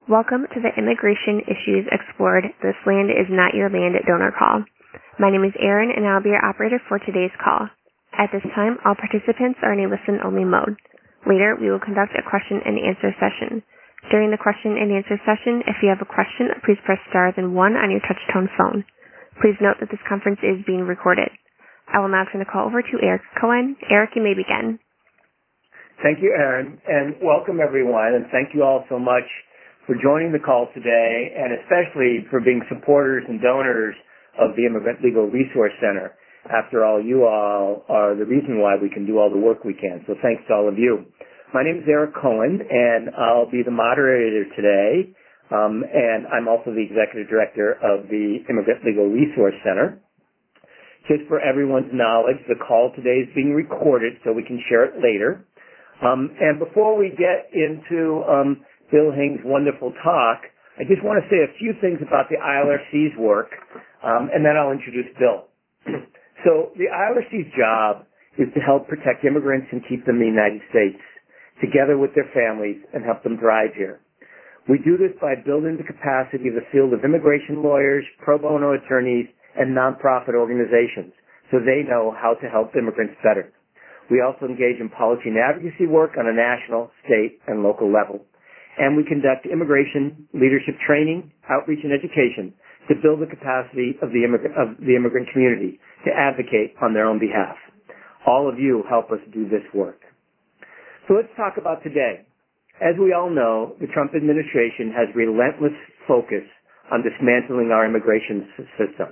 Welcome to the Immigration Issues Explored This Land Is Not Your Land donor call. My name is Erin, and I'll be your operator for today's call. At this time, all participants are in a listen-only mode. Later, we will conduct a question-and-answer session. During the question-and-answer session, if you have a question, please press star then 1 on your touch-tone phone. Please note that this conference is being recorded. I will now turn the call over to Eric Cohen. Eric, you may begin. Thank you, Erin, and welcome everyone, and thank you all so much for joining the call today, and especially for being supporters and donors of the Immigrant Legal Resource Center. After all, you all are the reason why we can do all the work we can, so thanks to all of you. My name is Eric Cohen, and I'll be the moderator today, and I'm also the Executive Director of the Immigrant Legal Resource Center. Just for everyone's knowledge, the call today is being recorded so we can share it later. And before we get into Bill Hing's wonderful talk, I just want to say a few things about the ILRC's work, and then I'll introduce Bill. So the ILRC's job is to help protect immigrants and keep them in the United States, together with their families, and help them thrive here. We do this by building the capacity of the field of immigration lawyers, pro bono attorneys, and nonprofit organizations, so they know how to help immigrants better. We also engage in policy and advocacy work on a national, state, and local level. And we conduct immigration leadership training, outreach, and education to build the capacity of the immigrant community to advocate on their own behalf. All of you help us do this work. So let's talk about today. As we all know, the Trump administration has relentless focus on dismantling our immigration system.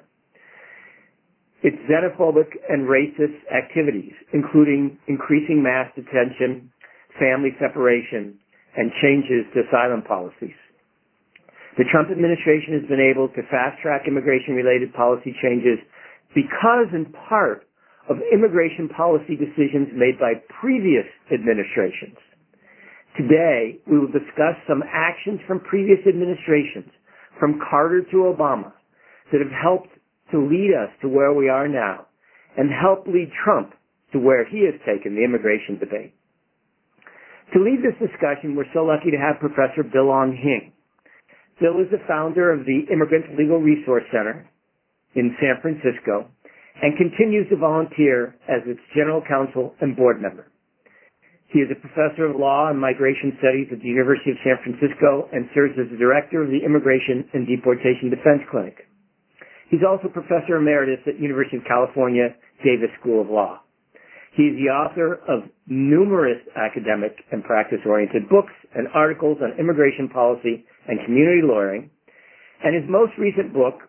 Its xenophobic and racist activities, including increasing mass detention, family separation, and changes to asylum policies. The Trump administration has been able to fast-track immigration-related policy changes because, in part, of immigration policy decisions made by previous administrations. Today, we will discuss some actions from previous administrations, from Carter to Obama, that have helped to lead us to where we are now and help lead Trump to where he has taken the immigration debate. To lead this discussion, we're so lucky to have Professor Bill Hing. Bill is the founder of the Immigrant Legal Resource Center in San Francisco and continues to volunteer as its general counsel and board member. He is a professor of law and migration studies at the University of San Francisco and serves as the director of the Immigration and Deportation Defense Clinic. He's also professor emeritus at University of California, Davis School of Law. He is the author of numerous academic and practice-oriented books and articles on immigration policy and community lawyering, and his most recent book,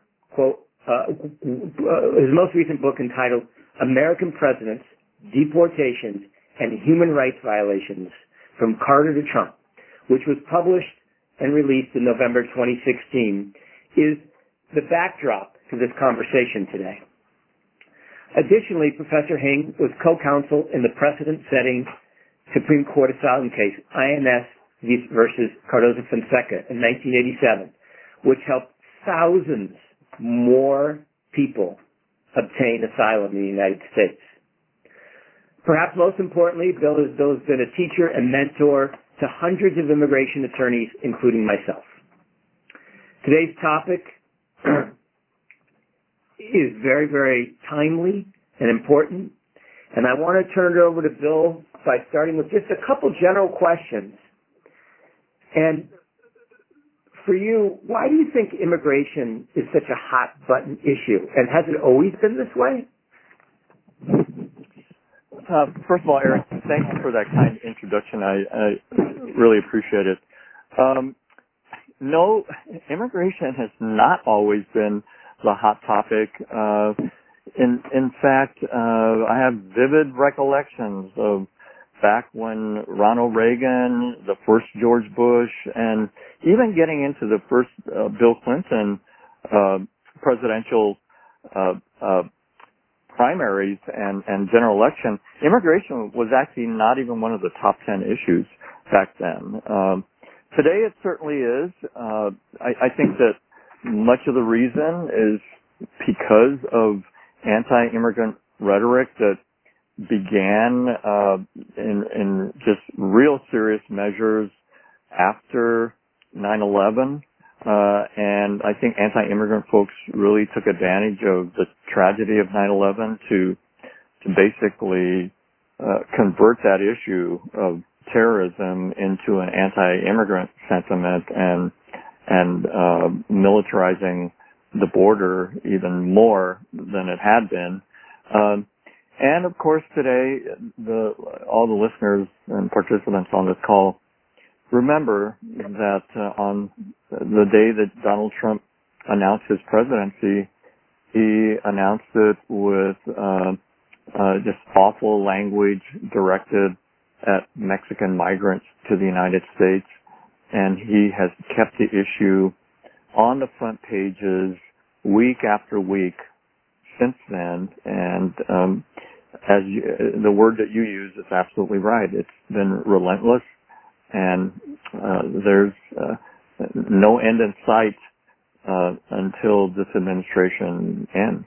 entitled "American Presidents, Deportations, and Human Rights Violations from Carter to Trump," which was published and released in November 2016, is the backdrop to this conversation today. Additionally, Professor Hing was co-counsel in the precedent-setting Supreme Court asylum case, INS versus Cardozo-Fonseca in 1987, which helped thousands more people obtain asylum in the United States. Perhaps most importantly, Bill has been a teacher and mentor to hundreds of immigration attorneys, including myself. Today's topic is very, very timely and important, and I want to turn it over to Bill by starting with just a couple general questions. And for you, why do you think immigration is such a hot-button issue, and has it always been this way? First of all, Eric, thank you for that kind introduction. I really appreciate it. No, immigration has not always been the hot topic. In fact, I have vivid recollections of back when Ronald Reagan, the first George Bush, and even getting into the first Bill Clinton presidential primaries and general election, immigration was actually not even one of the top 10 issues back then. Today it certainly is. I think that much of the reason is because of anti-immigrant rhetoric that began in just real serious measures after 9/11, and I think anti-immigrant folks really took advantage of the tragedy of 9/11 to basically convert that issue of terrorism into an anti-immigrant sentiment and militarizing the border even more than it had been. And of course today, all the listeners and participants on this call remember that on the day that Donald Trump announced his presidency, he announced it with just awful language directed at Mexican migrants to the United States, and he has kept the issue on the front pages week after week since then. And the word that you use is absolutely right. It's been relentless, and there's no end in sight until this administration ends.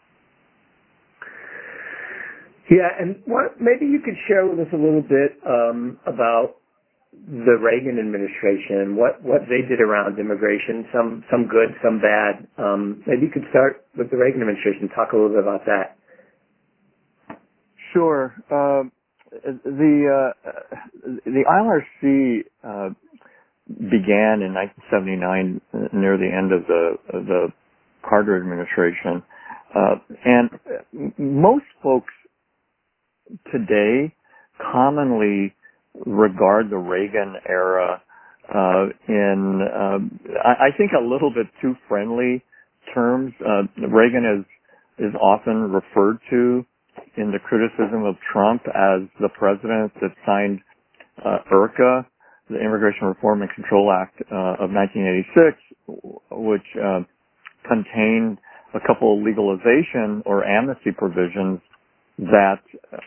Yeah, and maybe you could share with us a little bit about the Reagan administration, what they did around immigration, some good, some bad. Maybe you could start with the Reagan administration, talk a little bit about that. Sure. The ILRC began in 1979 near the end of the Carter administration, and most folks today commonly regard the Reagan era in I think a little bit too friendly terms. Reagan is often referred to in the criticism of Trump as the president that signed IRCA, the Immigration Reform and Control Act of 1986, which contained a couple of legalization or amnesty provisions that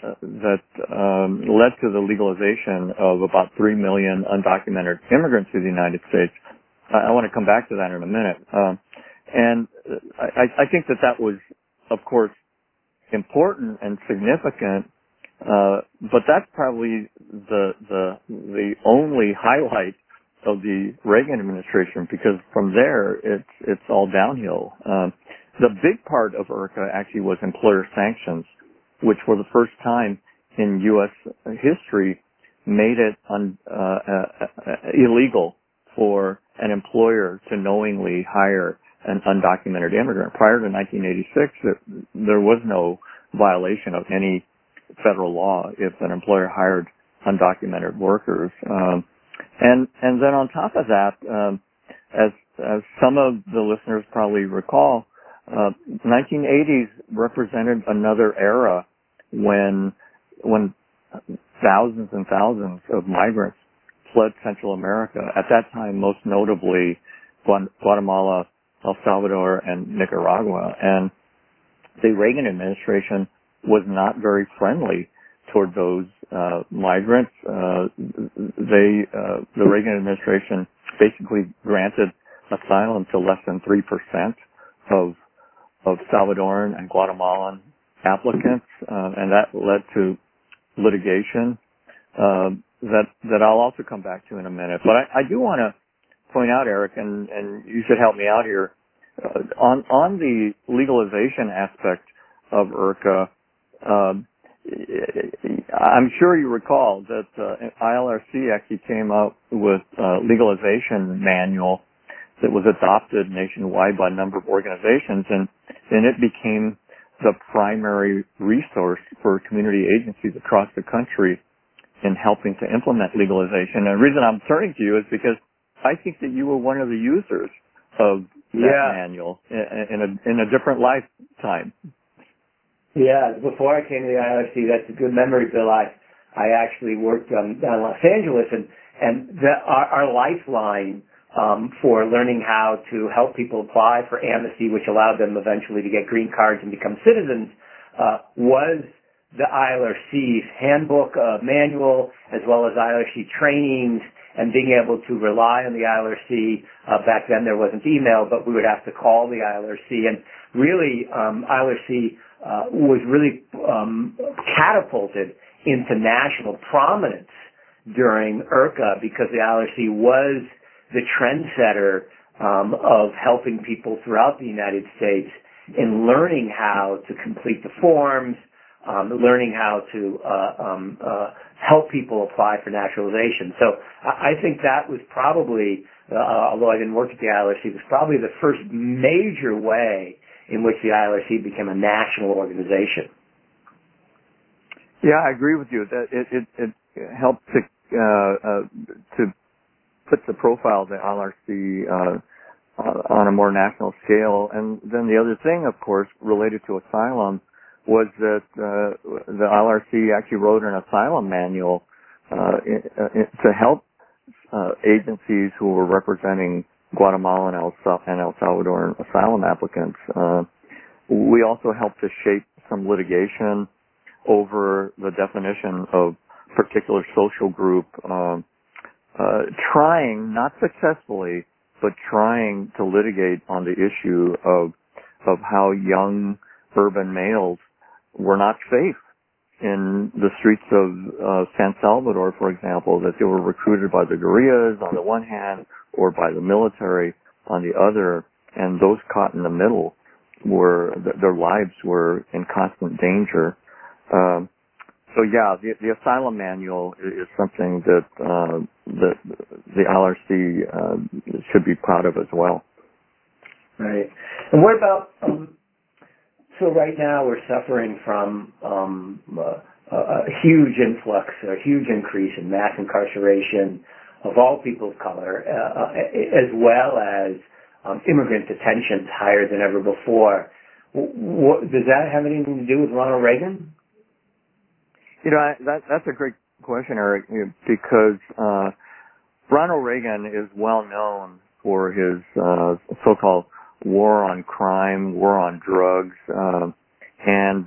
led to the legalization of about 3 million undocumented immigrants to the United States. I want to come back to that in a minute. And I think that was, of course, important and significant, but that's probably the only highlight of the Reagan administration, because from there it's all downhill. The big part of IRCA actually was employer sanctions, which for the first time in U.S. history made it illegal for an employer to knowingly hire an undocumented immigrant. Prior to 1986, there was no violation of any federal law if an employer hired undocumented workers. And then on top of that, as some of the listeners probably recall, 1980s represented another era when thousands and thousands of migrants fled Central America. At that time, most notably Guatemala, El Salvador, and Nicaragua. And the Reagan administration was not very friendly toward those migrants. The Reagan administration basically granted asylum to less than 3% of Salvadoran and Guatemalan applicants, and that led to litigation that I'll also come back to in a minute. But I do want to point out, Eric, and you should help me out here, on the legalization aspect of IRCA. I'm sure you recall that ILRC actually came up with a legalization manual that was adopted nationwide by a number of organizations, and it became the primary resource for community agencies across the country in helping to implement legalization. And the reason I'm turning to you is because I think that you were one of the users of that manual in a different lifetime. Yeah, before I came to the ILRC, that's a good memory, Bill. I actually worked down in Los Angeles, and our lifeline for learning how to help people apply for amnesty, which allowed them eventually to get green cards and become citizens, was the ILRC's handbook manual, as well as ILRC trainings, and being able to rely on the ILRC. Back then there wasn't email, but we would have to call the ILRC. And really, ILRC was really catapulted into national prominence during IRCA, because the ILRC was the trendsetter of helping people throughout the United States in learning how to complete the forms, learning how to help people apply for naturalization. So I think that was probably, although I didn't work at the ILRC, was probably the first major way in which the ILRC became a national organization. Yeah, I agree with you. That it helped to put the profile of the ILRC on a more national scale. And then the other thing, of course, related to asylum was that the ILRC actually wrote an asylum manual to help agencies who were representing Guatemalan and El Salvadoran asylum applicants. We also helped to shape some litigation over the definition of particular social group, trying, not successfully, but trying to litigate on the issue of how young urban males were not safe in the streets of San Salvador, for example, that they were recruited by the guerrillas on the one hand or by the military on the other, and those caught in the middle their lives were in constant danger. So yeah, the asylum manual is something that the ILRC should be proud of as well. Right. And what about? So right now we're suffering from a huge influx, a huge increase in mass incarceration of all people of color, as well as immigrant detentions higher than ever before. Does that have anything to do with Ronald Reagan? You know, that's a great question, Eric, because Ronald Reagan is well known for his so-called war on crime, war on drugs, and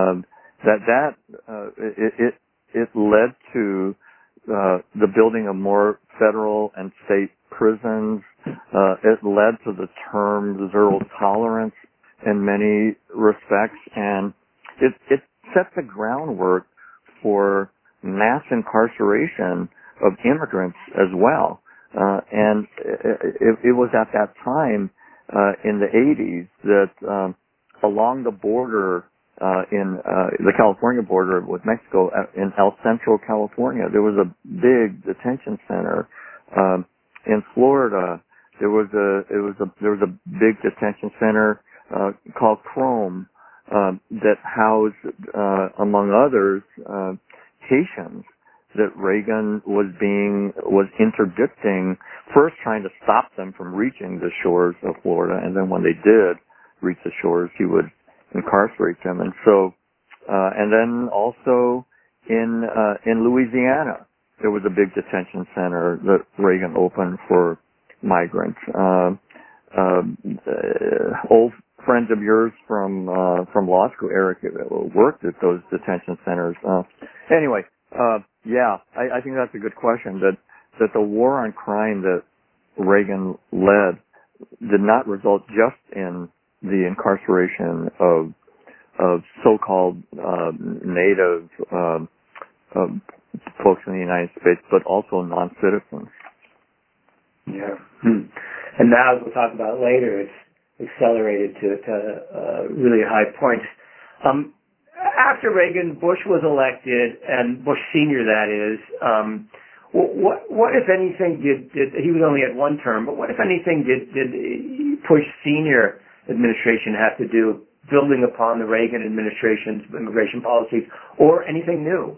it led to the building of more federal and state prisons. It led to the term zero tolerance in many respects, and it set the groundwork for mass incarceration of immigrants as well. And it was at that time in the 80s that along the border in the California border with Mexico in El Centro, California, there was a big detention center. In Florida, there was a big detention center called Chrome that housed, among others, Haitians that Reagan was interdicting, first trying to stop them from reaching the shores of Florida, and then when they did reach the shores, he would incarcerate them. And so, and then also in Louisiana, there was a big detention center that Reagan opened for migrants. Old friends of yours from law school, Eric, worked at those detention centers. Anyway, yeah, I think that's a good question. That the war on crime that Reagan led did not result just in the incarceration of so-called native folks in the United States, but also non-citizens. Yeah. And now, as we'll talk about later, it's accelerated to really high points. After Reagan, Bush was elected, and Bush Sr., that is, what if anything, did he was only at one term, but what if anything did Bush Sr. administration have to do building upon the Reagan administration's immigration policies, or anything new?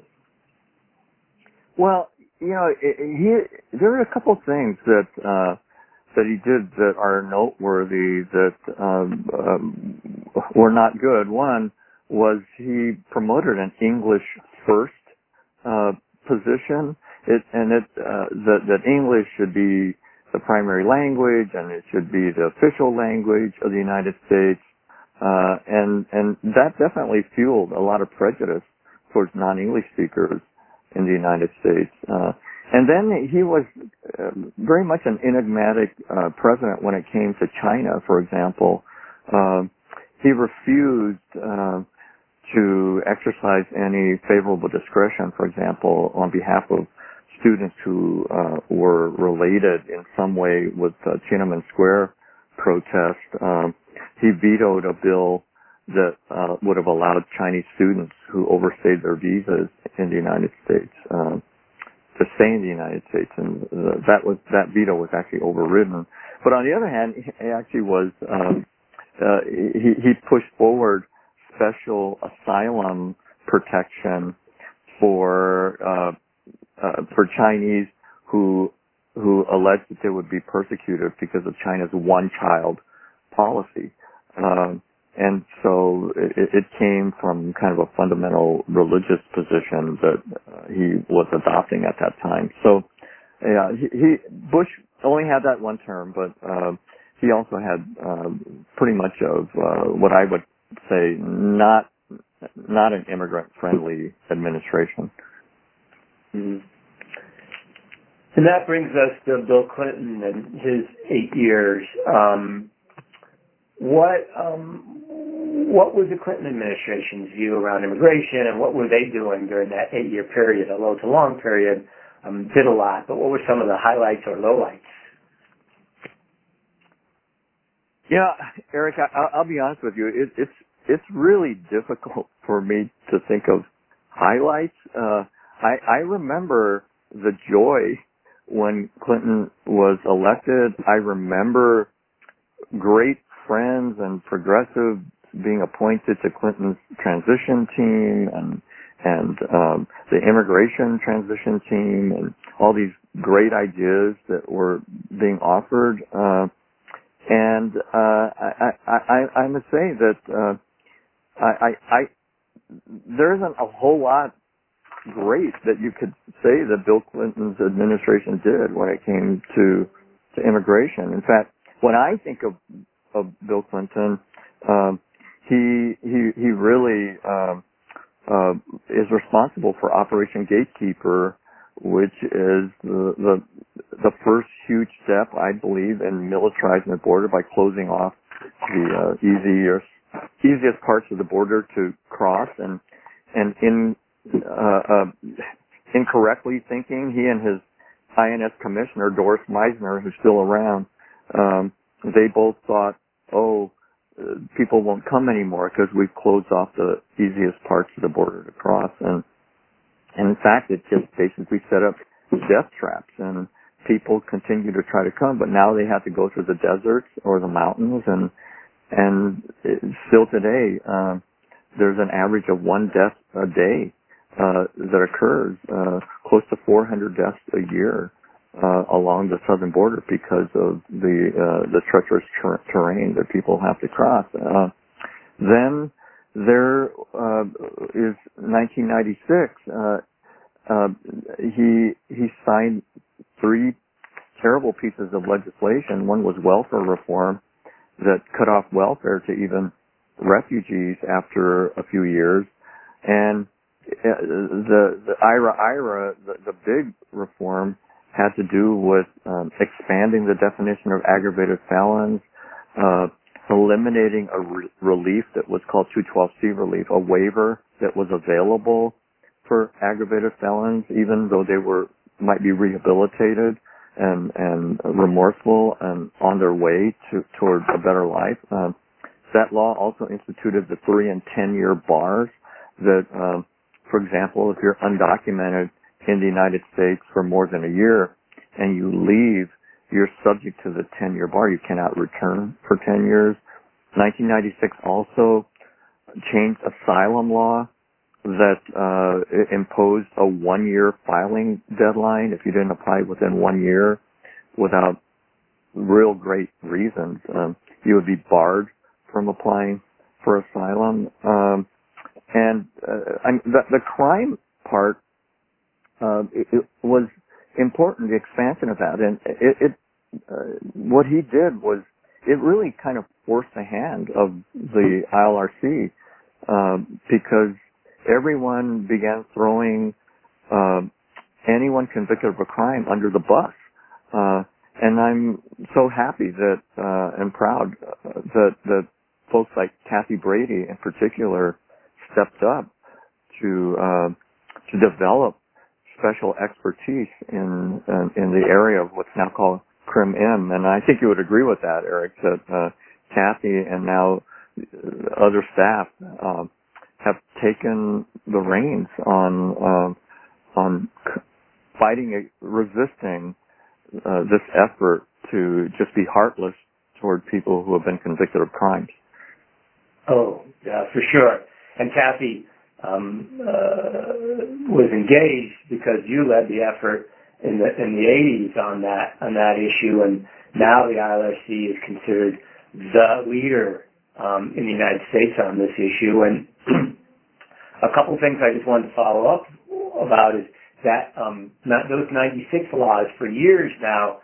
Well, you know, there are a couple of things that he did that are noteworthy that were not good. One was he promoted an English first position, that English should be the primary language and it should be the official language of the United States, and that definitely fueled a lot of prejudice towards non-English speakers in the United States. And then he was very much an enigmatic president when it came to China, for example. He refused to exercise any favorable discretion, for example, on behalf of students who were related in some way with the Tiananmen Square protest. He vetoed a bill that would have allowed Chinese students who overstayed their visas in the United States to stay in the United States, and that veto was actually overridden. But on the other hand, he actually was he pushed forward special asylum protection for Chinese who alleged that they would be persecuted because of China's one-child policy. And so it came from kind of a fundamental religious position that he was adopting at that time. So, yeah, Bush only had that one term, but he also had pretty much of what I would say not an immigrant-friendly administration. Mm-hmm. And that brings us to Bill Clinton and his 8 years. What was the Clinton administration's view around immigration, and what were they doing during that 8-year period? Although it's a long period, did a lot, but what were some of the highlights or lowlights? Yeah, Eric, I'll be honest with you. It's really difficult for me to think of highlights. I remember the joy when Clinton was elected. I remember great friends and progressives being appointed to Clinton's transition team and the immigration transition team and all these great ideas that were being offered. And I must say that there isn't a whole lot great that you could say that Bill Clinton's administration did when it came to immigration. In fact, when I think of Bill Clinton, he really is responsible for Operation Gatekeeper, which is the first huge step, I believe, in militarizing the border by closing off the easiest parts of the border to cross, and incorrectly thinking, he and his INS commissioner Doris Meisner, who's still around, they both thought, people won't come anymore because we've closed off the easiest parts of the border to cross. And in fact, it just basically set up death traps, and people continue to try to come, but now they have to go through the deserts or the mountains, and still today, there's an average of 1 death a day that occurs, close to 400 deaths a year along the southern border because of the treacherous terrain that people have to cross. Then there is 1996. He signed 3 terrible pieces of legislation. One was welfare reform that cut off welfare to even refugees after a few years, and the IRA, the big reform had to do with expanding the definition of aggravated felons, eliminating a relief that was called 212C relief, a waiver that was available for aggravated felons, even though they might be rehabilitated and remorseful and on their way toward a better life. That law also instituted the 3- and 10-year bars that, for example, if you're undocumented in the United States for more than a year and you leave, you're subject to the 10-year bar. You cannot return for 10 years. 1996 also changed asylum law that imposed a 1-year filing deadline. If you didn't apply within 1 year without real great reasons, you would be barred from applying for asylum. And the crime part, it was important, the expansion of that. And what he did was, it really kind of forced the hand of the ILRC, because everyone began throwing anyone convicted of a crime under the bus. And I'm so happy that and proud that folks like Kathy Brady in particular stepped up to develop special expertise in the area of what's now called Crim-Im, and I think you would agree with that, Eric, that Kathy and now other staff have taken the reins on fighting, resisting this effort to just be heartless toward people who have been convicted of crimes. Oh, yeah, for sure. And Kathy was engaged because you led the effort in the 80s on that issue, and now the ILRC is considered the leader in the United States on this issue. And a couple of things I just wanted to follow up about is that those 96 laws, for years now,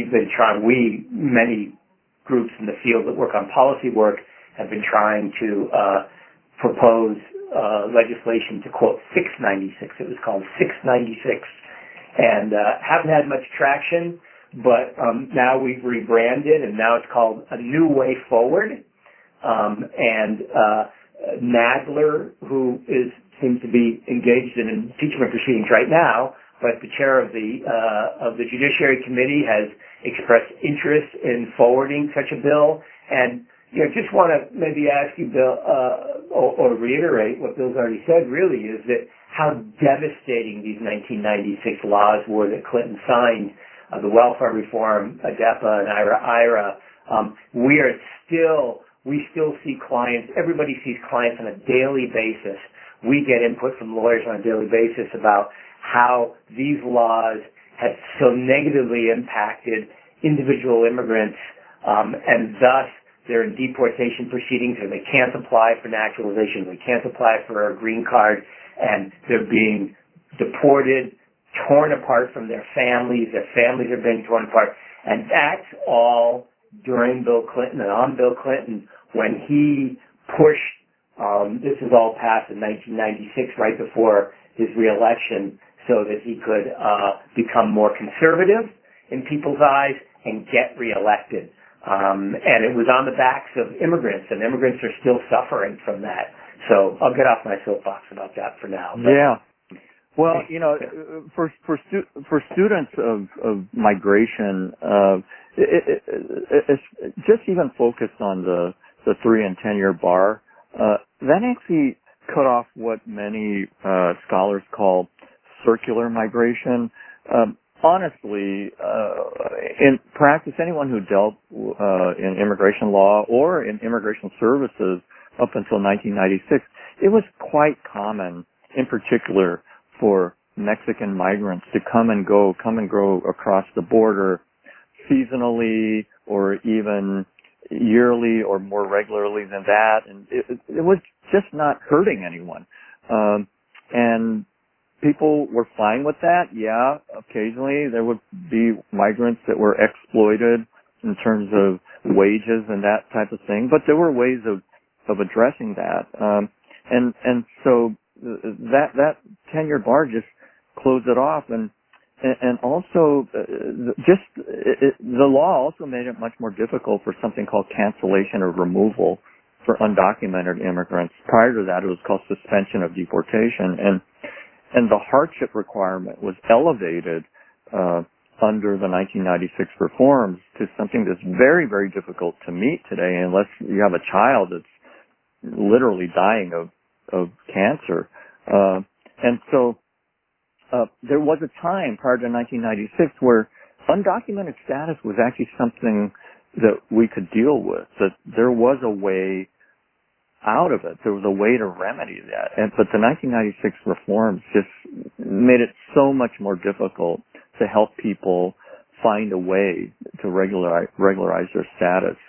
many groups in the field that work on policy work have been trying to propose legislation to quote 696. It was called 696, and haven't had much traction. But now we've rebranded, and now it's called A New Way Forward. And Nadler, who seems to be engaged in impeachment proceedings right now, but the chair of the Judiciary Committee has expressed interest in forwarding such a bill. And just want to maybe ask you, Bill, or reiterate what Bill's already said. Really, is that how devastating these 1996 laws were that Clinton signed. The welfare reform, ADEPA and IRA. We still see clients. Everybody sees clients on a daily basis. We get input from lawyers on a daily basis about how these laws have so negatively impacted individual immigrants, and thus they're in deportation proceedings, or they can't apply for naturalization, they can't apply for a green card, and they're being deported, torn apart from their families are being torn apart. And that's all during Bill Clinton and on Bill Clinton, when he pushed, this was all passed in 1996, right before his reelection, so that he could become more conservative in people's eyes and get reelected. And it was on the backs of immigrants, and immigrants are still suffering from that. So I'll get off my soapbox about that for now. Yeah. Well, for students of migration, it's just even focused on the 3 and 10 year bar. That actually cut off what many scholars call circular migration. Honestly, in practice, anyone who dealt in immigration law or in immigration services up until 1996, it was quite common, in particular, for Mexican migrants to come and go across the border seasonally or even yearly or more regularly than that. And it was just not hurting anyone. And people were fine with that. Yeah, occasionally there would be migrants that were exploited in terms of wages and that type of thing, but there were ways of addressing that. And so that 10-year bar just closed it off, and also the law also made it much more difficult for something called cancellation or removal for undocumented immigrants. Prior to that, it was called suspension of deportation, and the hardship requirement was elevated under the 1996 reforms to something that's very, very difficult to meet today, unless you have a child that's literally dying of cancer. And so there was a time prior to 1996 where undocumented status was actually something that we could deal with, that there was a way out of it. There was a way to remedy that. But the 1996 reforms just made it so much more difficult to help people find a way to regularize their status.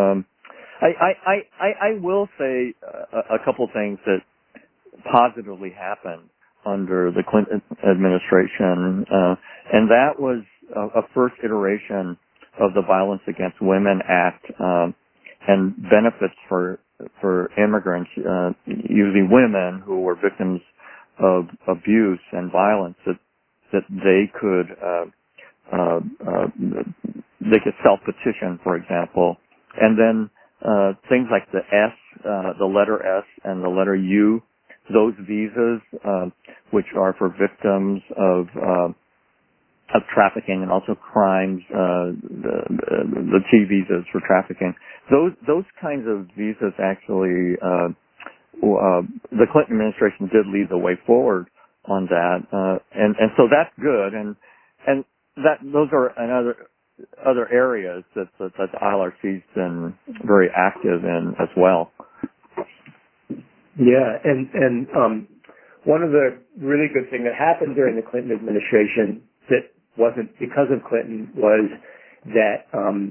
I will say a couple things that positively happened under the Clinton administration, and that was a first iteration of the Violence Against Women Act, and benefits for immigrants, usually women who were victims of abuse and violence, that they could self-petition, for example, and then things like the letter S and the letter U those visas, which are for victims of trafficking and also crimes, the T visas for trafficking. Those kinds of visas actually, the Clinton administration did lead the way forward on that, and so that's good, and that those are other areas that the ILRC's been very active in as well. Yeah, and one of the really good things that happened during the Clinton administration that wasn't because of Clinton was that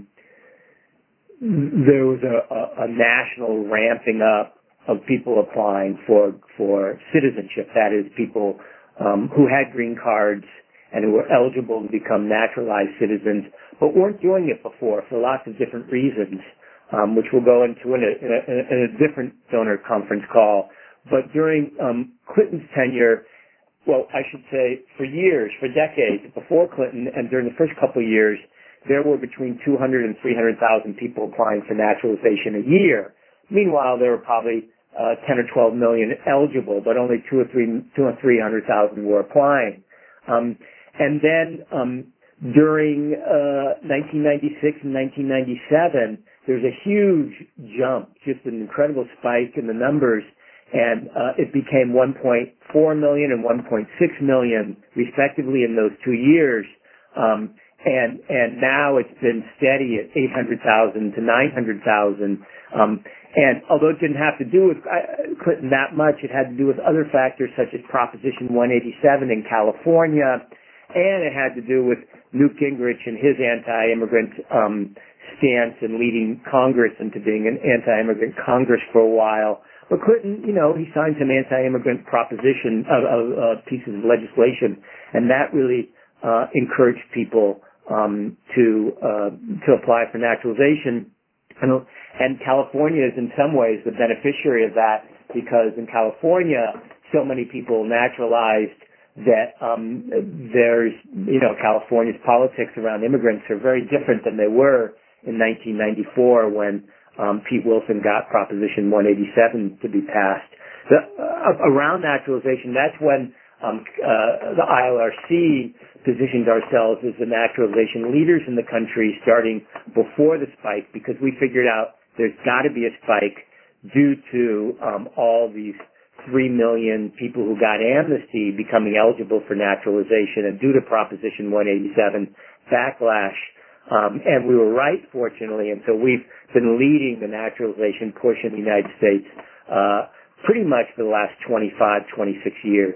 there was a national ramping up of people applying for citizenship. That is, people who had green cards and who were eligible to become naturalized citizens, but weren't doing it before for lots of different reasons, which we'll go into in a different donor conference call. But during Clinton's tenure, well, I should say for years, for decades, before Clinton and during the first couple of years, there were between 200 and 300,000 people applying for naturalization a year. Meanwhile, there were probably 10 or 12 million eligible, but only 200,000 or 300,000 were applying. And then during 1996 and 1997, there's a huge jump, just an incredible spike in the numbers, and it became 1.4 million and 1.6 million, respectively, in those 2 years. And now it's been steady at 800,000 to 900,000. And although it didn't have to do with Clinton that much, it had to do with other factors such as Proposition 187 in California, and it had to do with Newt Gingrich and his anti-immigrant stance and leading Congress into being an anti-immigrant Congress for a while. But Clinton, he signed some anti-immigrant pieces of legislation, and that really encouraged people to apply for naturalization. And California is in some ways the beneficiary of that, because in California, so many people naturalized that there's, California's politics around immigrants are very different than they were in 1994 when Pete Wilson got Proposition 187 to be passed. Around naturalization, that's when the ILRC positioned ourselves as the naturalization leaders in the country starting before the spike, because we figured out there's got to be a spike due to all these 3 million people who got amnesty becoming eligible for naturalization, and due to Proposition 187 backlash. And we were right, fortunately, and so we've been leading the naturalization push in the United States pretty much for the last 25, 26 years.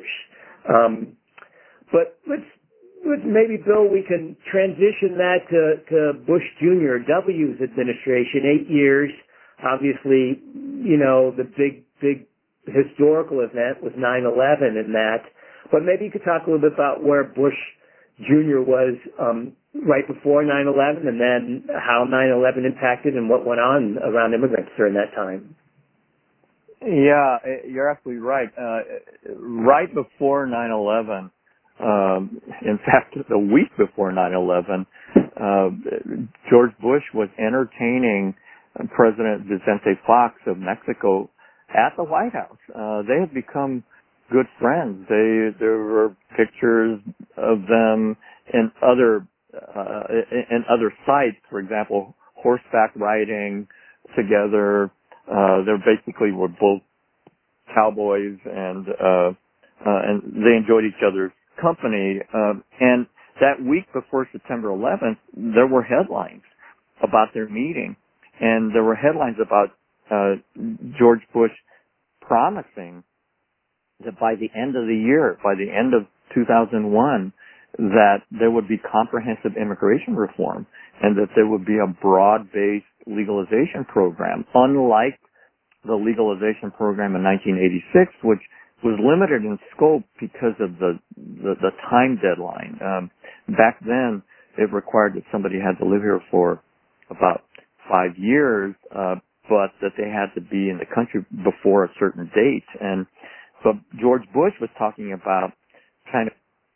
But let's maybe, Bill, we can transition that to Bush Jr., W's administration, 8 years. Obviously, the big historical event was 9/11 in that. But maybe you could talk a little bit about where Bush Jr. was right before 9/11, and then how 9/11 impacted and what went on around immigrants during that time. Yeah, you're absolutely right. Right before 9/11, in fact, the week before 9/11, George Bush was entertaining President Vicente Fox of Mexico at the White House. They had become good friends. There were pictures of them in other sites, for example, horseback riding together. They basically were both cowboys, and they enjoyed each other's company. And that week before September 11th, there were headlines about their meeting, and there were headlines about George Bush promising that by the end of the year, by the end of 2001, that there would be comprehensive immigration reform and that there would be a broad-based legalization program, unlike the legalization program in 1986, which was limited in scope because of the time deadline. Back then, it required that somebody had to live here for about 5 years, but that they had to be in the country before a certain date. But George Bush was talking about kind of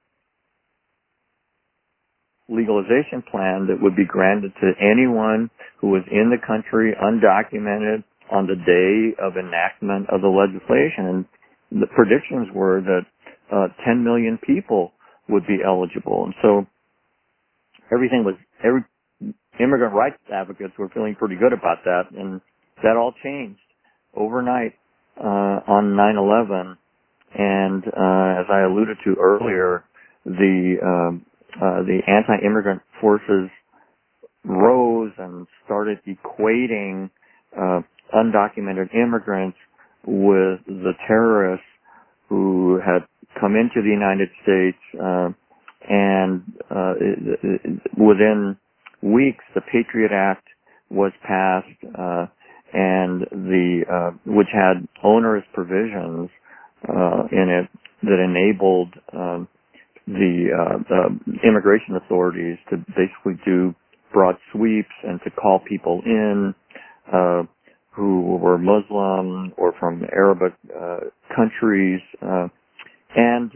legalization plan that would be granted to anyone who was in the country undocumented on the day of enactment of the legislation. the predictions were that 10 million people would be eligible. And so every immigrant rights advocates were feeling pretty good about that, and that all changed overnight on 9/11. And as I alluded to earlier, the anti-immigrant forces rose and started equating undocumented immigrants with the terrorists who had come into the United States, and within weeks the Patriot Act was passed, and which had onerous provisions in it that enabled the immigration authorities to basically do broad sweeps and to call people in who were Muslim or from Arabic countries, and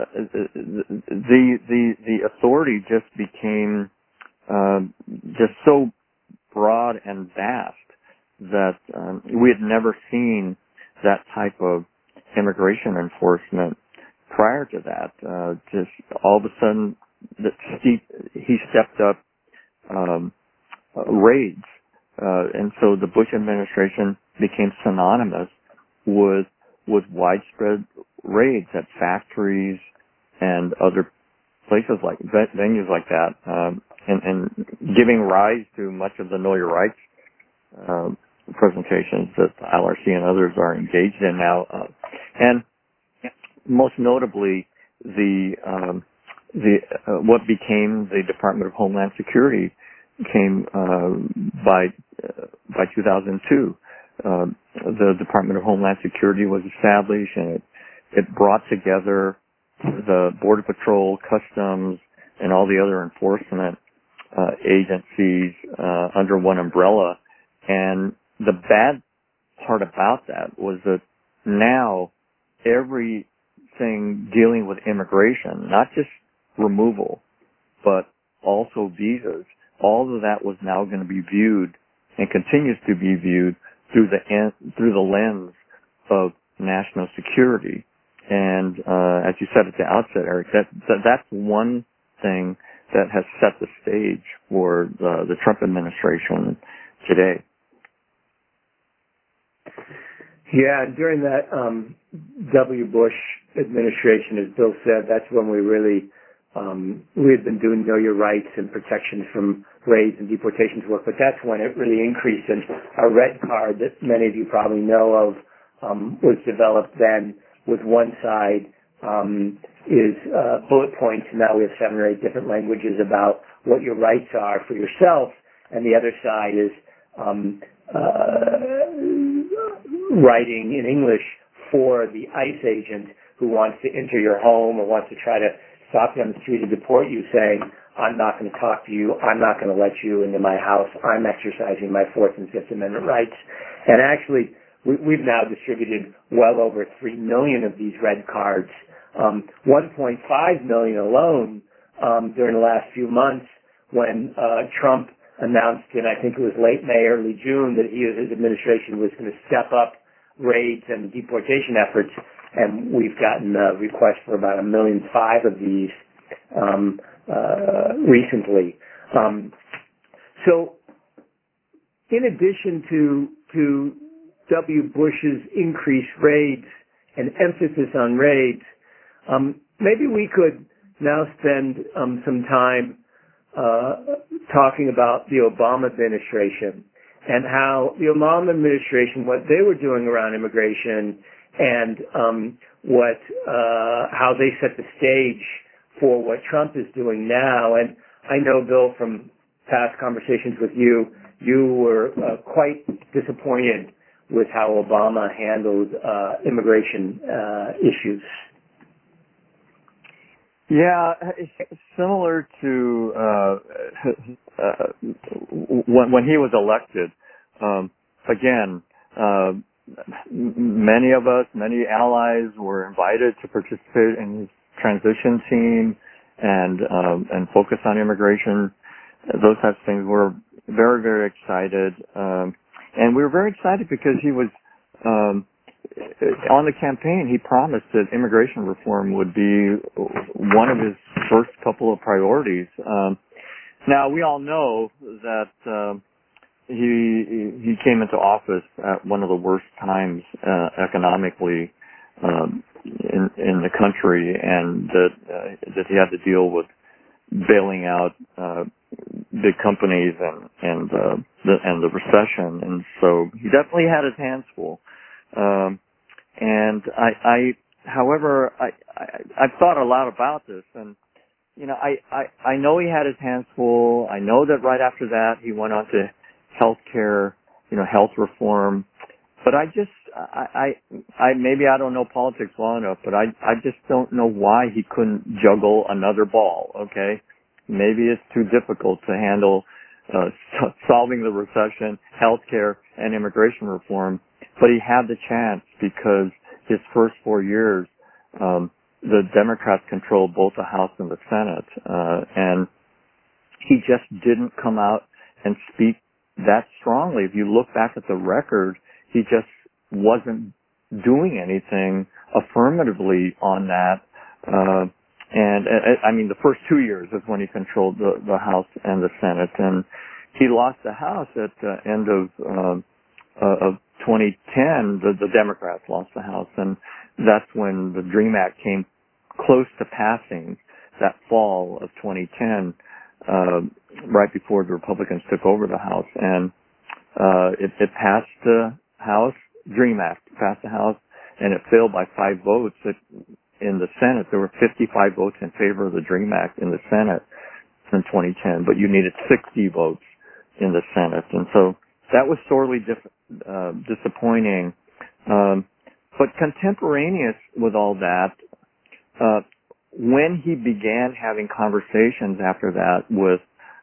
the authority just became just so broad and vast that we had never seen that type of immigration enforcement prior to that. Just all of a sudden, he stepped up raids, and so the Bush administration became synonymous with widespread raids at factories and other places like venues like that, and giving rise to much of the Know Your Rights presentations that the LRC and others are engaged in now, and most notably what became the Department of Homeland Security came by 2002. The Department of Homeland Security was established, and it brought together the Border Patrol, Customs, and all the other enforcement agencies under one umbrella. And the bad part about that was that now everything dealing with immigration, not just removal, but also visas, all of that was now going to be viewed and continues to be viewed through the lens of national security. And as you said at the outset, Eric, that's one thing that has set the stage for the Trump administration today. Yeah, during that W. Bush administration, as Bill said, that's when we had been doing Know Your Rights and protections from raids and deportations work, but that's when it really increased. And our red card that many of you probably know of was developed then, with one side is bullet points. Now we have 7 or 8 different languages about what your rights are for yourself, and the other side is writing in English for the ICE agent who wants to enter your home or wants to try to stop you on the street and deport you, saying, I'm not going to talk to you, I'm not going to let you into my house, I'm exercising my 4th and 5th Amendment rights. And actually, we've now distributed well over 3 million of these red cards, 1.5 million alone during the last few months when Trump announced in, I think it was late May, early June, that his administration was going to step up raids and deportation efforts, and we've gotten requests for about 1.5 million of these recently. So in addition to W. Bush's increased raids and emphasis on raids, maybe we could now spend some time talking about the Obama administration and how the Obama administration, what they were doing around immigration, and how they set the stage for what Trump is doing now. And I know, Bill, from past conversations with you, you were quite disappointed with how Obama handled immigration issues. Yeah, it's similar to when he was elected. Again, many of us, many allies were invited to participate in his transition team and focus on immigration. Those types of things. We're very, very excited. And we were very excited because he was on the campaign, he promised that immigration reform would be one of his first couple of priorities. Now, we all know that he came into office at one of the worst times economically in the country, and that he had to deal with bailing out big companies and the recession, and so he definitely had his hands full. And however, I've thought a lot about this, and I know he had his hands full. I know that right after that he went on to healthcare, health reform. But maybe I don't know politics well enough, but I just don't know why he couldn't juggle another ball, okay? Maybe it's too difficult to handle solving the recession, healthcare, and immigration reform. But he had the chance because his first 4 years, the Democrats controlled both the House and the Senate. And he just didn't come out and speak that strongly. If you look back at the record, he just wasn't doing anything affirmatively on that. And I mean, the first 2 years is when he controlled the House and the Senate. And he lost the House at the end of 2010. The Democrats lost the House, and that's when the DREAM Act came close to passing that fall of 2010, right before the Republicans took over the House. And it passed the House, DREAM Act passed the House, and it failed by 5 votes. In the Senate, there were 55 votes in favor of the DREAM Act in the Senate in 2010, but you needed 60 votes in the Senate. And so that was sorely disappointing. But contemporaneous with all that, when he began having conversations after that with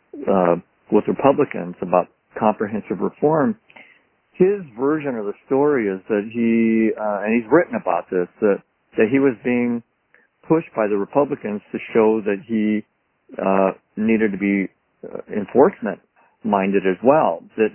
Republicans about comprehensive reform, his version of the story is that and he's written about this, that he was being pushed by the Republicans to show that he needed to be enforcement minded as well. That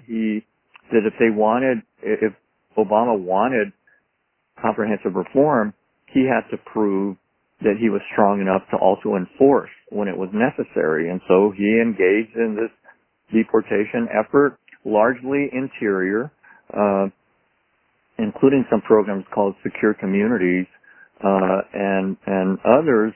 if Obama wanted comprehensive reform, he had to prove that he was strong enough to also enforce when it was necessary. And so he engaged in this deportation effort, largely interior, including some programs called Secure Communities, and others,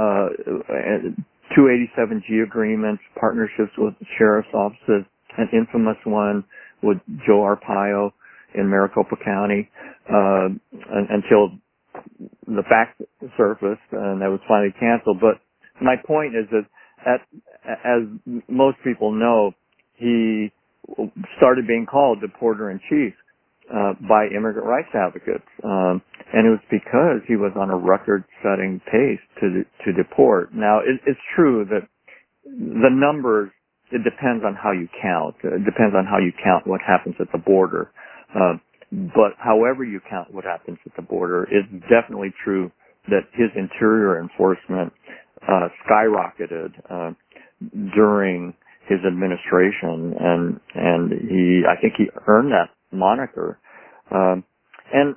287G agreements, partnerships with sheriff's offices, an infamous one with Joe Arpaio in Maricopa County, until the facts surfaced, and that was finally canceled. But my point is that, as most people know, he started being called deporter-in-chief by immigrant rights advocates, and it was because he was on a record-setting pace to deport. Now, it's true that the numbers, it depends on how you count. It depends on how you count what happens at the border. But however you count what happens at the border, it's definitely true that his interior enforcement skyrocketed during his administration, and I think he earned that moniker. And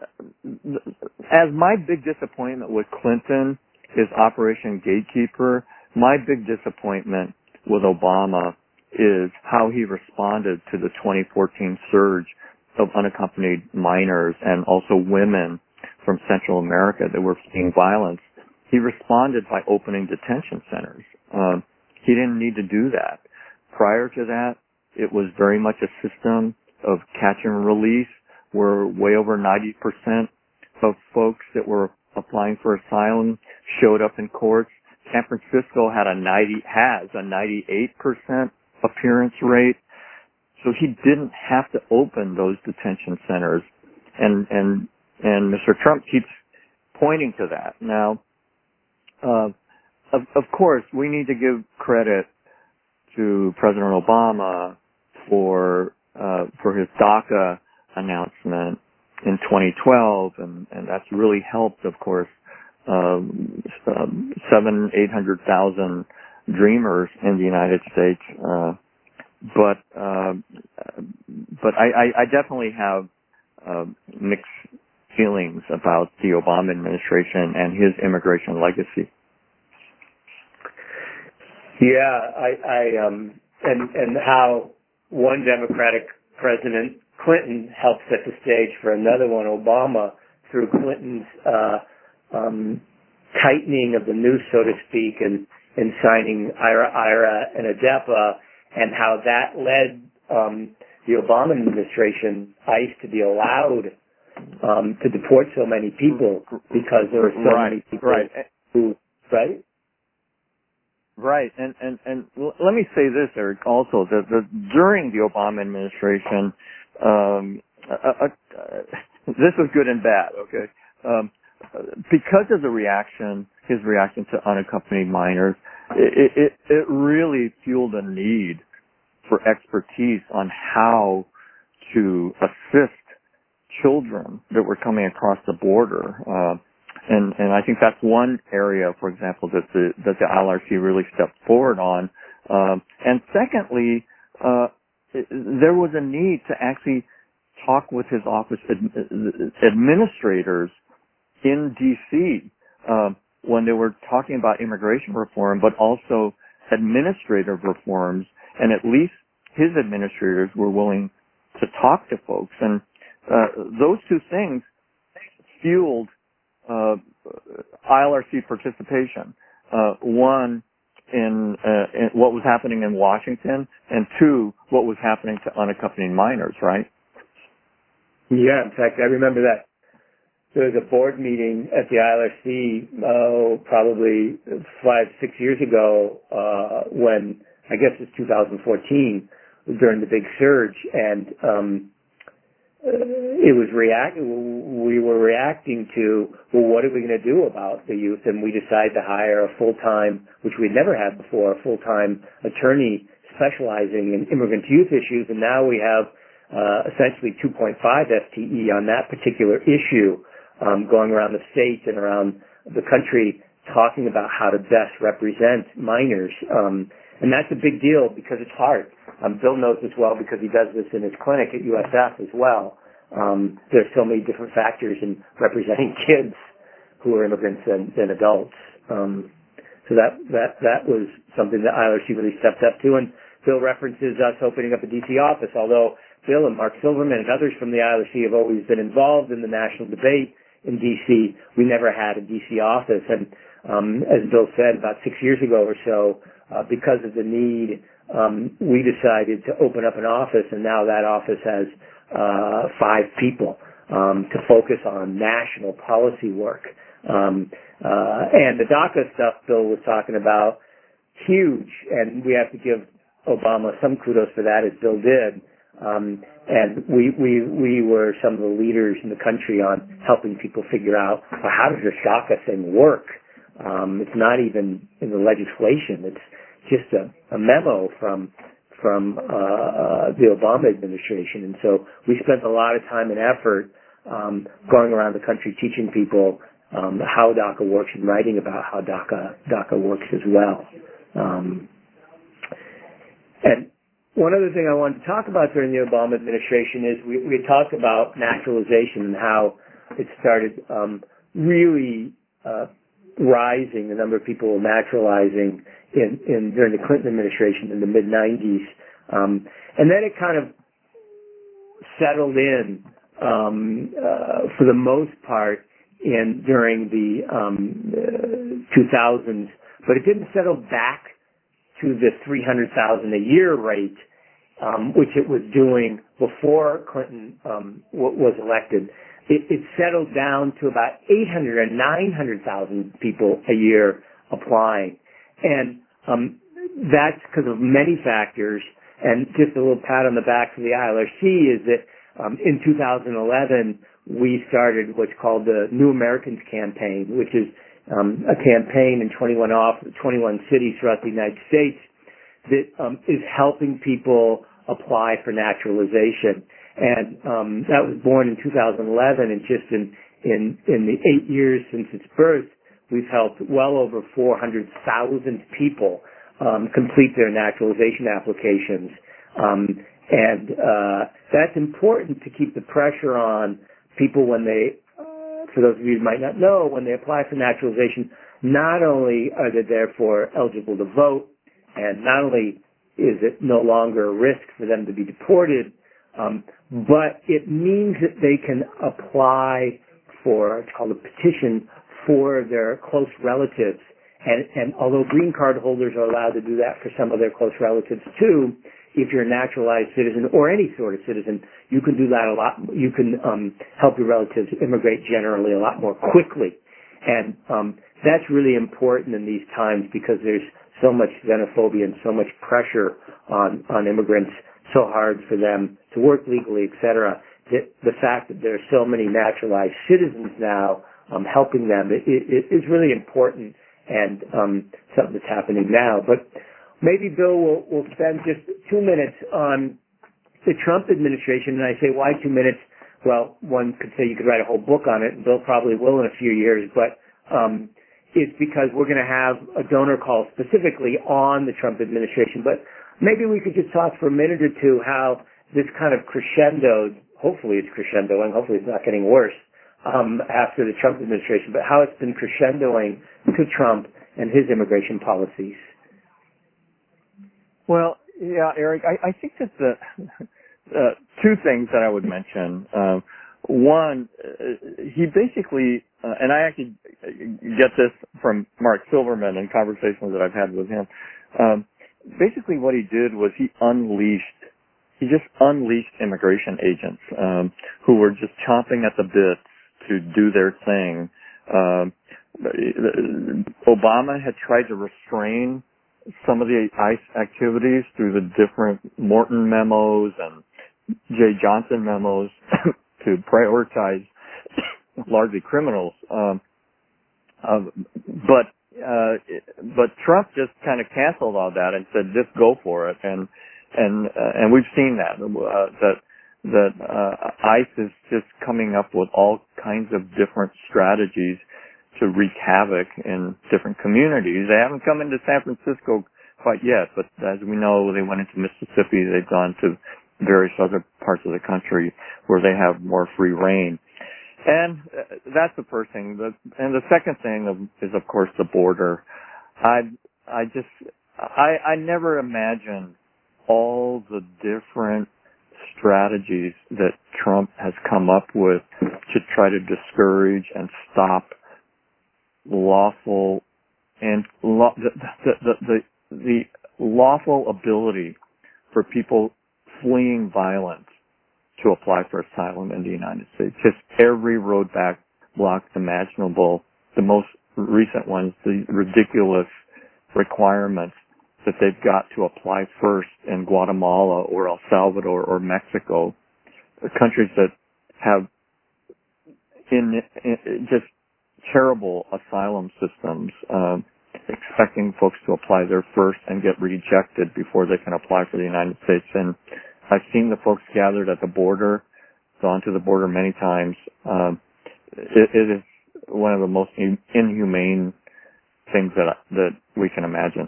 as my big disappointment with Clinton is Operation Gatekeeper, my big disappointment with Obama is how he responded to the 2014 surge of unaccompanied minors and also women from Central America that were fleeing violence. He responded by opening detention centers. He didn't need to do that. Prior to that, it was very much a system of catch and release, where way over 90% of folks that were applying for asylum showed up in courts. San Francisco has a 98% appearance rate. So he didn't have to open those detention centers. And Mr. Trump keeps pointing to that. Now, of course, we need to give credit to President Obama for his DACA announcement in 2012, and that's really helped, of course, 800,000 dreamers in the United States. But I definitely have mixed feelings about the Obama administration and his immigration legacy. Yeah, and how one Democratic president, Clinton, helped set the stage for another one, Obama, through Clinton's tightening of the noose, so to speak, and signing IRA, and ADEPA, and how that led the Obama administration, ICE, to be allowed to deport so many people because there were so many people who, right? Right, and let me say this, Eric, also, that during the Obama administration, this was good and bad, okay? Because of his reaction to unaccompanied minors, it really fueled a need for expertise on how to assist children that were coming across the border. And I think that's one area, for example, that the ILRC really stepped forward on. And secondly, there was a need to actually talk with his office administrators in D.C. When they were talking about immigration reform, but also administrative reforms, and at least his administrators were willing to talk to folks. And those two things fueled ILRC participation. One, in what was happening in Washington, and two, what was happening to unaccompanied minors, right? Yeah, in fact, I remember that. There was a board meeting at the ILRC, probably 5-6 years ago, when, I guess it's 2014, during the big surge, and we were reacting to, well, what are we going to do about the youth? And we decided to hire a full-time, which we'd never had before, a full-time attorney specializing in immigrant youth issues, and now we have essentially 2.5 FTE on that particular issue, going around the state and around the country talking about how to best represent minors. And that's a big deal because it's hard. Bill knows this well because he does this in his clinic at USF as well. There's so many different factors in representing kids who are immigrants than adults. So that was something that ILRC really stepped up to. And Bill references us opening up a DC office, although Bill and Mark Silverman and others from the ILRC have always been involved in the national debate in DC. We never had a DC office. And as Bill said, about 6 years ago or so, because of the need, we decided to open up an office, and now that office has 5 people to focus on national policy work. And the DACA stuff Bill was talking about, huge, and we have to give Obama some kudos for that, as Bill did. And we were some of the leaders in the country on helping people figure out, well, how does this DACA thing work? It's not even in the legislation. It's just a memo from the Obama administration. And so we spent a lot of time and effort going around the country teaching people how DACA works and writing about how DACA works as well. And one other thing I wanted to talk about during the Obama administration is we talked about naturalization and how it started really rising, the number of people naturalizing during the Clinton administration in the mid-90s. And then it kind of settled in for the most part during the 2000s, but it didn't settle back to the 300,000 a year rate, which it was doing before Clinton was elected. It settled down to about 800 and 900,000 people a year applying. And that's because of many factors. And just a little pat on the back for the ILRC is that in 2011, we started what's called the New Americans Campaign, which is a campaign in 21 cities throughout the United States that is helping people apply for naturalization. And that was born in 2011, and just in the 8 years since its birth, we've helped well over 400,000 people complete their naturalization applications. And that's important to keep the pressure on people when they for those of you who might not know, when they apply for naturalization, not only are they therefore eligible to vote, and not only is it no longer a risk for them to be deported, but it means that they can apply for, it's called a petition, for their close relatives. And although green card holders are allowed to do that for some of their close relatives too, if you're a naturalized citizen or any sort of citizen, you can do that a lot. You can help your relatives immigrate generally a lot more quickly. And that's really important in these times because there's so much xenophobia and so much pressure on immigrants, so hard for them to work legally, et cetera. The fact that there are so many naturalized citizens now helping them is really important and something that's happening now. But maybe, Bill, we'll spend just 2 minutes on the Trump administration. And I say, why 2 minutes? Well, one could say you could write a whole book on it, and Bill probably will in a few years. But it's because we're going to have a donor call specifically on the Trump administration. But maybe we could just talk for a minute or two how this kind of crescendoed, hopefully it's crescendoing, hopefully it's not getting worse, after the Trump administration, but how it's been crescendoing to Trump and his immigration policies. Well, yeah, Eric, I think that the two things that I would mention. One, he basically, and I actually get this from Mark Silverman in conversations that I've had with him. Basically what he did was he just unleashed immigration agents who were just chomping at the bit to do their thing. Obama had tried to restrain some of the ICE activities through the different Morton memos and Jay Johnson memos to prioritize largely criminals. But Trump just kind of canceled all that and said, just go for it. And we've seen that ICE is just coming up with all kinds of different strategies to wreak havoc in different communities. They haven't come into San Francisco quite yet, but as we know, they went into Mississippi. They've gone to various other parts of the country where they have more free reign. And that's the first thing. And the second thing is, of course, the border. I never imagined all the different strategies that Trump has come up with to try to discourage and stop lawful and the lawful ability for people fleeing violence to apply for asylum in the United States. Just every roadblock imaginable. The most recent ones, the ridiculous requirements that they've got to apply first in Guatemala or El Salvador or Mexico, countries that have just terrible asylum systems, expecting folks to apply there first and get rejected before they can apply for the United States. And I've seen the folks gathered at the border, gone to the border many times. It is one of the most inhumane things that we can imagine.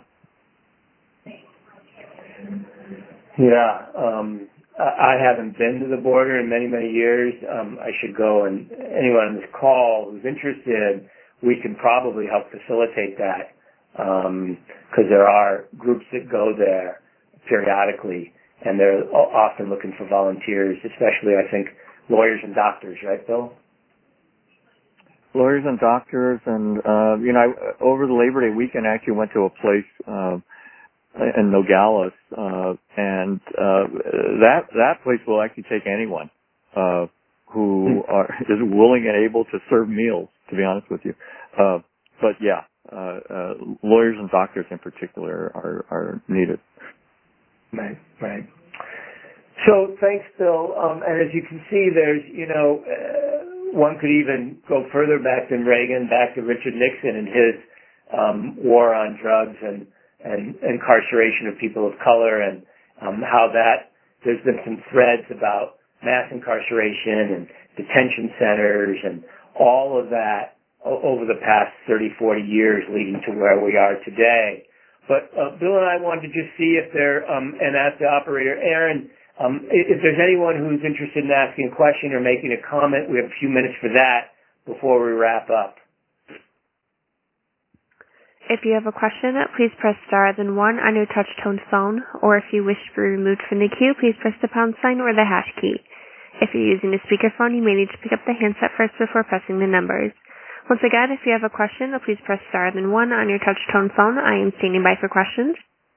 Yeah, I haven't been to the border in many, many years. I should go, and anyone on this call who's interested, we can probably help facilitate that because there are groups that go there periodically, and they're often looking for volunteers, especially, I think, lawyers and doctors, right, Bill? Lawyers and doctors, and, over the Labor Day weekend, I actually went to a place in Nogales, and that place will actually take anyone who is willing and able to serve meals, to be honest with you. But yeah, lawyers and doctors in particular are needed. Right. So thanks, Bill. And as you can see, there's, one could even go further back than Reagan, back to Richard Nixon and his war on drugs and incarceration of people of color, and how there's been some threads about mass incarceration and detention centers and all of that over the past 30, 40 years leading to where we are today. But Bill and I wanted to just see if and ask the operator, Aaron, if there's anyone who's interested in asking a question or making a comment, we have a few minutes for that. before we wrap up? If you have a question, please press star then 1 on your touch-tone phone, or if you wish to be removed from the queue, please press the pound sign or the hash key. If you're using a speakerphone, you may need to pick up the handset first before pressing the numbers. Once again, if you have a question, please press star then 1 on your touch-tone phone. I am standing by for questions.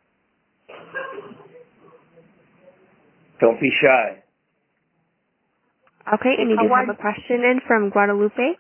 Don't be shy. Okay, and you do have a question in from Guadalupe.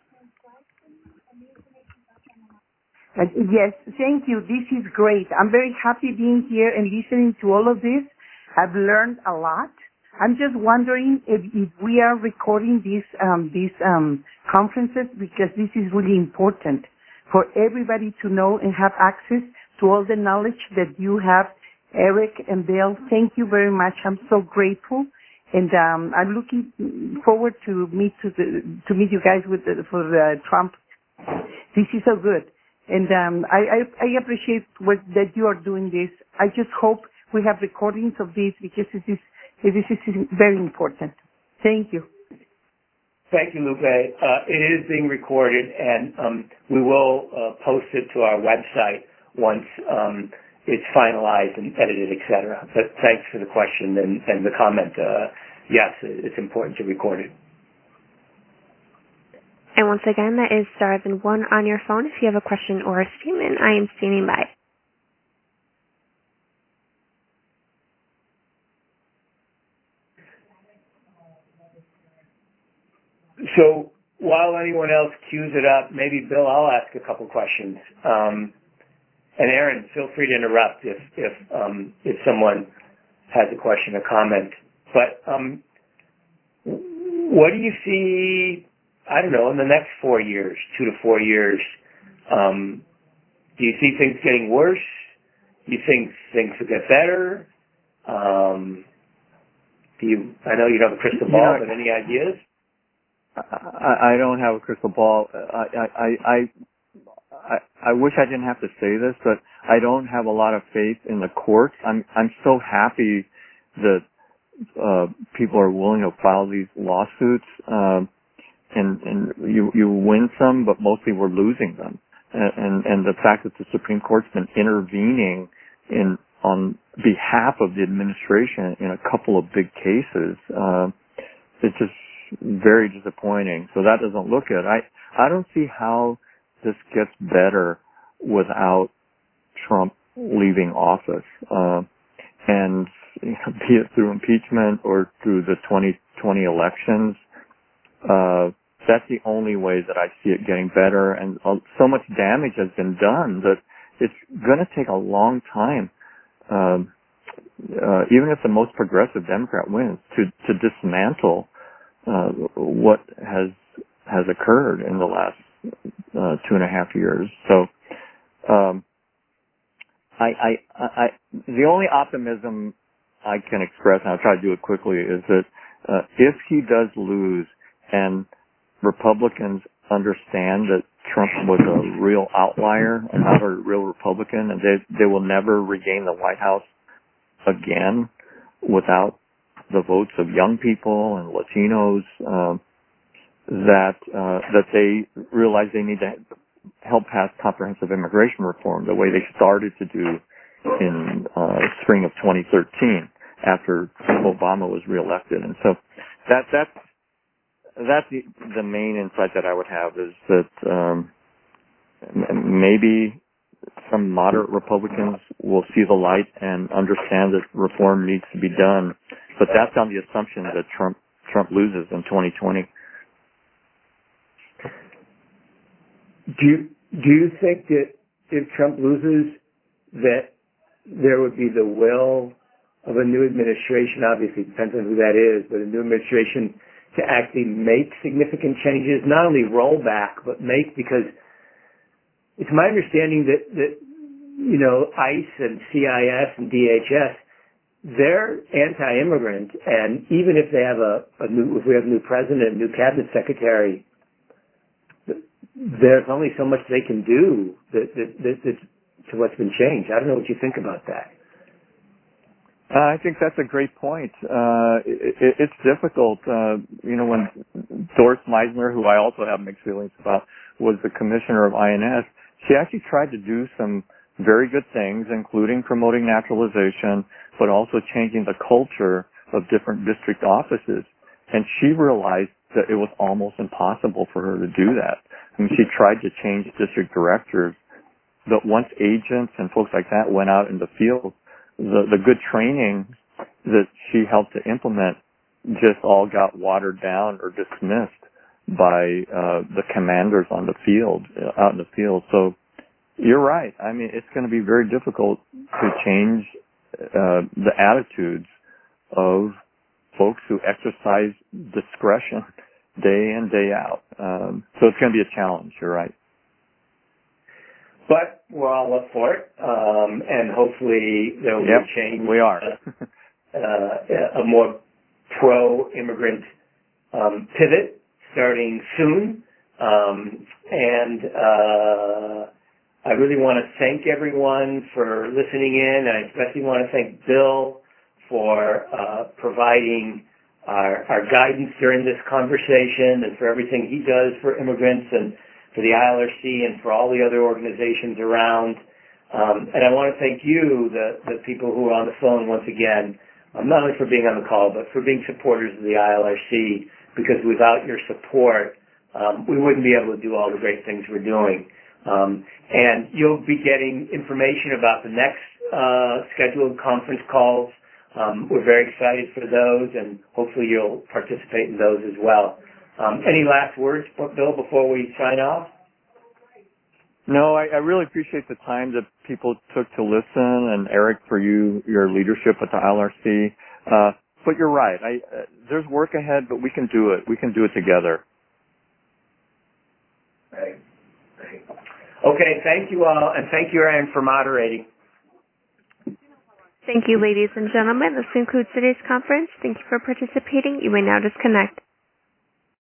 Yes, thank you. This is great. I'm very happy being here and listening to all of this. I've learned a lot. I'm just wondering if we are recording these conferences, because this is really important for everybody to know and have access to all the knowledge that you have. Eric and Bill, thank you very much. I'm so grateful, and I'm looking forward to meet you guys for the Trump. This is so good, and I appreciate that you are doing this. I just hope we have recordings of this, because this is very important. Thank you. Thank you, Lupe. It is being recorded, and we will post it to our website once it's finalized and edited, etc. But thanks for the question and the comment. Yes, it's important to record it. And once again, that is star then 1 on your phone if you have a question or a statement. I am standing by. So while anyone else queues it up, maybe Bill, I'll ask a couple questions. And Aaron, feel free to interrupt if someone has a question or comment. But what do you see, I don't know, in the next 4 years, 2 to 4 years? Do you see things getting worse? Do you think things will get better? I know you don't have a crystal ball, but any ideas? I don't have a crystal ball. I wish I didn't have to say this, but I don't have a lot of faith in the courts. I'm so happy that people are willing to file these lawsuits, and you win some, but mostly we're losing them. And the fact that the Supreme Court's been intervening on behalf of the administration in a couple of big cases, it's just very disappointing. So that doesn't look good. I don't see how this gets better without Trump leaving office. And be it through impeachment or through the 2020 elections, that's the only way that I see it getting better. And so much damage has been done that it's going to take a long time, even if the most progressive Democrat wins, to dismantle what has occurred in the last 2.5 years. So, the only optimism I can express, and I'll try to do it quickly, is that if he does lose and Republicans understand that Trump was a real outlier and not a real Republican, and they will never regain the White House again without the votes of young people and Latinos, that they realize they need to help pass comprehensive immigration reform the way they started to do in spring of 2013 after Obama was reelected. And so that's the main insight that I would have, is that maybe some moderate Republicans will see the light and understand that reform needs to be done, but that's on the assumption that Trump loses in 2020. Do you think that if Trump loses, that there would be the will of a new administration? Obviously, it depends on who that is, but a new administration to actually make significant changes, not only roll back, but make, because it's my understanding that ICE and CIS and DHS, they're anti-immigrant, and even if they have if we have a new president, a new cabinet secretary, there's only so much they can do to what's been changed. I don't know what you think about that. I think that's a great point. It's difficult. When Doris Meisner, who I also have mixed feelings about, was the commissioner of INS, she actually tried to do some very good things, including promoting naturalization, but also changing the culture of different district offices. And she realized that it was almost impossible for her to do that. I mean, she tried to change district directors, but once agents and folks like that went out in the field, the good training that she helped to implement just all got watered down or dismissed by the commanders on the field, out in the field. So you're right. I mean, it's going to be very difficult to change the attitudes of folks who exercise discretion day in, day out. So it's going to be a challenge. You're right. But we're all up for it, and hopefully there will be a change. We are. A more pro-immigrant pivot starting soon. And I really want to thank everyone for listening in, and I especially want to thank Bill for providing our guidance during this conversation and for everything he does for immigrants and for the ILRC and for all the other organizations around. And I want to thank you, the people who are on the phone once again, not only for being on the call, but for being supporters of the ILRC, because without your support, we wouldn't be able to do all the great things we're doing. And you'll be getting information about the next scheduled conference calls. We're very excited for those, and hopefully you'll participate in those as well. Any last words, Bill, before we sign off? No, I really appreciate the time that people took to listen, and Eric, for your leadership at the ILRC. But you're right. There's work ahead, but we can do it. We can do it together. Right. Okay, thank you all, and thank you, Aaron, for moderating. Thank you, ladies and gentlemen. This concludes today's conference. Thank you for participating. You may now disconnect.